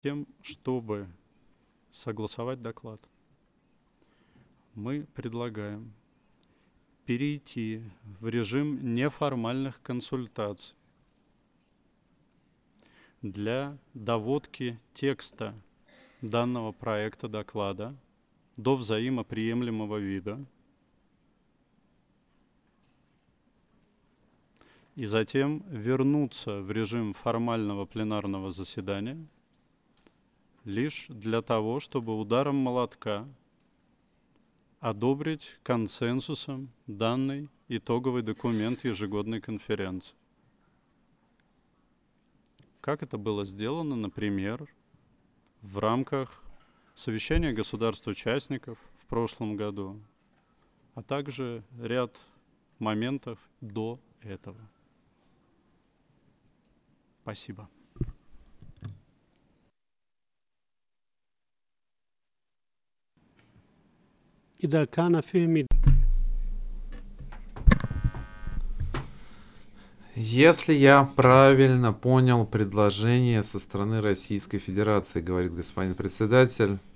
Тем, чтобы согласовать доклад, мы предлагаем перейти в режим неформальных консультаций для доводки текста данного проекта доклада до взаимоприемлемого вида и затем вернуться в режим формального пленарного заседания лишь для того, чтобы ударом молотка одобрить консенсусом данный итоговый документ ежегодной конференции. Как это было сделано, например, в рамках совещания государств-участников в прошлом году, а также ряд моментов до этого. Спасибо. إذا كان في Если я правильно понял предложение со стороны Российской Федерации, говорит господин председатель,